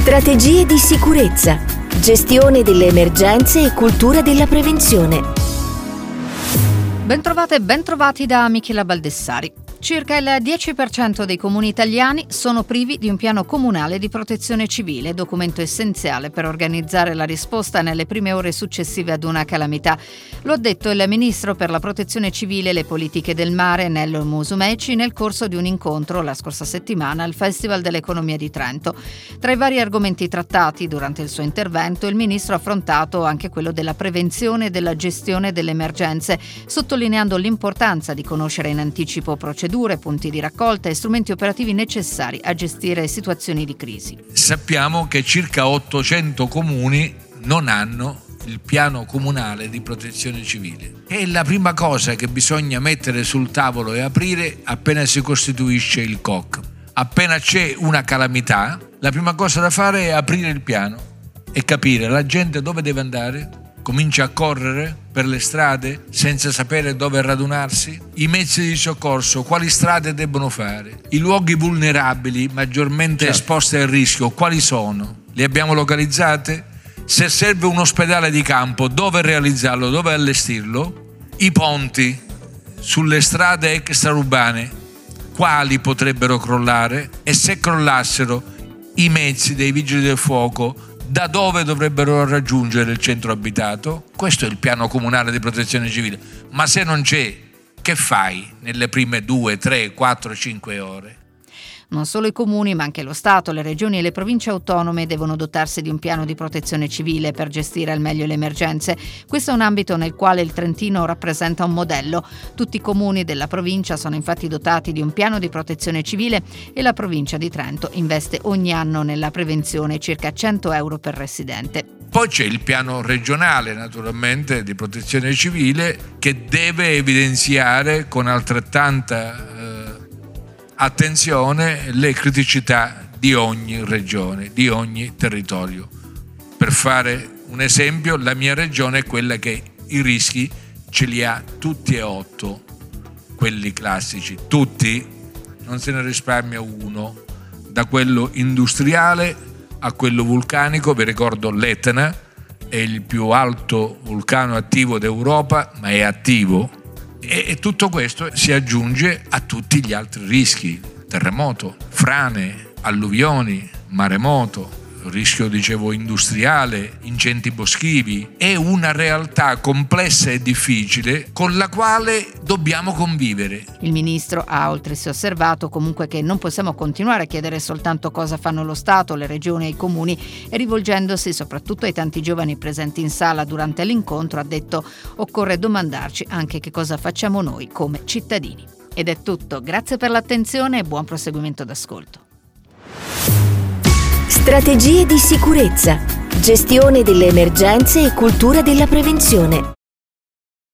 Strategie di sicurezza, gestione delle emergenze e cultura della prevenzione. Bentrovate e bentrovati da Michela Baldessari. Circa il 10% dei comuni italiani sono privi di un piano comunale di protezione civile, documento essenziale per organizzare la risposta nelle prime ore successive ad una calamità. Lo ha detto il ministro per la protezione civile e le politiche del mare, Nello Musumeci, nel corso di un incontro la scorsa settimana al Festival dell'Economia di Trento. Tra i vari argomenti trattati durante il suo intervento, il ministro ha affrontato anche quello della prevenzione e della gestione delle emergenze, sottolineando l'importanza di conoscere in anticipo procedure, punti di raccolta e strumenti operativi necessari a gestire situazioni di crisi. Sappiamo che circa 800 comuni non hanno il piano comunale di protezione civile. E la prima cosa che bisogna mettere sul tavolo e aprire appena si costituisce il COC. Appena c'è una calamità, la prima cosa da fare è aprire il piano e capire la gente dove deve andare. Comincia a correre per le strade senza sapere dove radunarsi? I mezzi di soccorso, quali strade debbono fare? I luoghi vulnerabili, maggiormente esposti al rischio, quali sono? Li abbiamo localizzate? Se serve un ospedale di campo, dove realizzarlo, dove allestirlo? I ponti sulle strade extraurbane, quali potrebbero crollare? E se crollassero, i mezzi dei vigili del fuoco da dove dovrebbero raggiungere il centro abitato? Questo è il piano comunale di protezione civile. Ma se non c'è, che fai nelle prime 2, 3, 4, 5 ore? Non solo i comuni, ma anche lo Stato, le regioni e le province autonome devono dotarsi di un piano di protezione civile per gestire al meglio le emergenze. Questo è un ambito nel quale il Trentino rappresenta un modello. Tutti i comuni della provincia sono infatti dotati di un piano di protezione civile e la provincia di Trento investe ogni anno nella prevenzione circa 100 euro per residente. Poi c'è il piano regionale, naturalmente, di protezione civile che deve evidenziare con altrettanta attenzione le criticità di ogni regione, di ogni territorio. Per fare un esempio, la mia regione è quella che i rischi ce li ha tutti e 8, quelli classici, tutti, non se ne risparmia uno, da quello industriale a quello vulcanico. Vi ricordo l'Etna, è il più alto vulcano attivo d'Europa, ma è attivo. E tutto questo si aggiunge a tutti gli altri rischi: terremoto, frane, alluvioni, maremoto, rischio, dicevo, industriale, incendi boschivi. È una realtà complessa e difficile con la quale dobbiamo convivere. Il ministro ha altresì osservato comunque che non possiamo continuare a chiedere soltanto cosa fanno lo Stato, le regioni e i comuni, e rivolgendosi soprattutto ai tanti giovani presenti in sala durante l'incontro ha detto: occorre domandarci anche che cosa facciamo noi come cittadini. Ed è tutto, grazie per l'attenzione e buon proseguimento d'ascolto. Strategie di sicurezza, gestione delle emergenze e cultura della prevenzione.